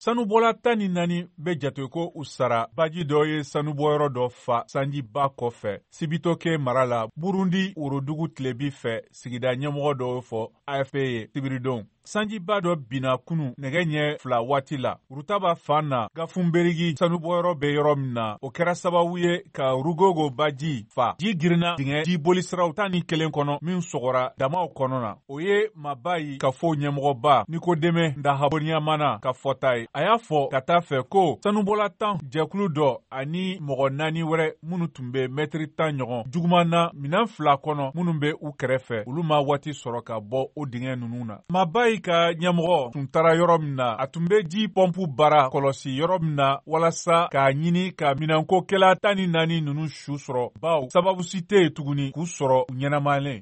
Sanubɔla 14 bɛ jate ko u sara baji dɔ ye sanubɔyɔrɔ dɔ fa sanjiba kɔfɛ Sibitoke mara la Burundi worodugu tilebi fɛ sigida ɲɛmɔgɔ dɔw fɔ AFP ye sibiridon. Sanjiba dɔ binna kunu nɛgɛ ɲɛ 2 waati la Rutaba fan na Gafunberigi sanubɔyɔrɔ bɛ yɔrɔ min na o kɛra sababu ye ka Rugogo baji fa ji girinna dingɛ ji bolisiraw 11 kɔnɔ min sɔgɔra damaw kɔnɔ na. O ye Mabayi Kafo ɲɛmɔgɔba Nikodeme Ndahabonyamana ka fɔta ye. A y'a fɔ ka taa fɛ ko sanubɔla 10 jɛkulu dɔ ani mɔgɔ 4 wɛrɛ minnu tun bɛ mɛtiri 10 ɲɔgɔn juguman na minɛn 2 kɔnɔ minnu bɛ u kɛrɛfɛ olu ma waati sɔrɔ ka bɔ o dingɛ ninnu na. Mabayi ka ɲɛmɔgɔ tun taara yɔrɔ min na a tun bɛ ji pɔnpu baara kɔlɔsi yɔrɔ min na walasa k'a ɲini ka minɛnkokɛla 14 ninnu su sɔrɔ baw sababu si tɛ yen tuguni k'u sɔrɔ u ɲɛnamalen.